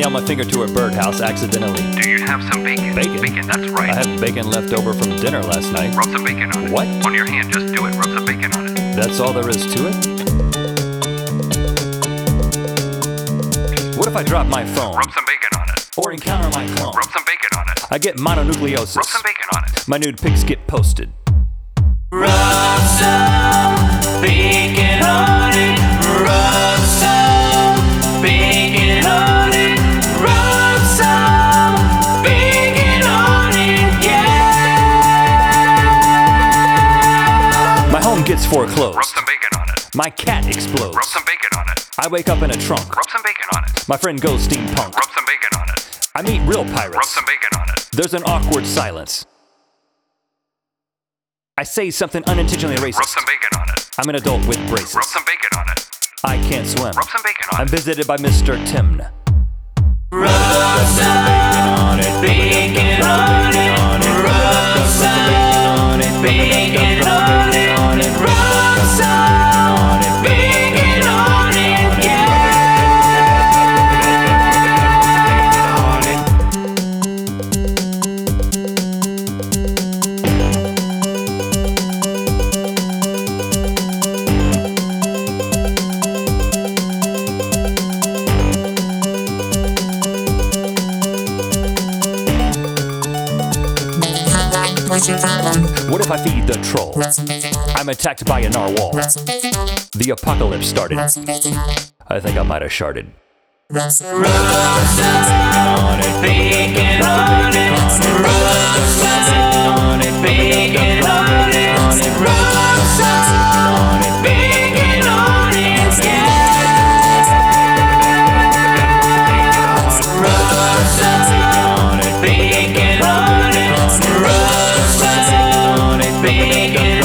nail my finger to a birdhouse accidentally. Do you have some bacon? Bacon? Bacon, that's right. I had bacon left over from dinner last night. Rub some bacon on it. What? On your hand, just do it. Rub some bacon on it. That's all there is to it? What if I drop my phone? Rub some bacon on it. Or encounter my clone? Rub some bacon on it. I get mononucleosis. Rub some bacon on it. My nude pics get posted. Rub some bacon on it. Rub some bacon on it. Rub some bacon on it, yeah. My home gets foreclosed. Rub some bacon on it. My cat explodes. Rub some bacon on it. I wake up in a trunk. Rub some bacon on it. My friend goes steampunk. Rub some bacon on it. I meet real Rub pirates. some bacon on it. There's an awkward silence. I say something unintentionally Rub racist. some bacon on it. I'm an adult with braces. Rub some bacon on it. I can't swim. Rub some bacon on I'm it. visited by Mr. Timn. Rub some bacon on it. Bacon on it. Rub some bacon on it. Rub some bacon on it, yeah. What if I feed the troll? I'm attacked by a narwhal. The apocalypse started. I think I might have sharded. Rub some bacon on it. Rub some bacon on it. Rub some bacon on it, yeah. Rub some bacon on it. Rub some bacon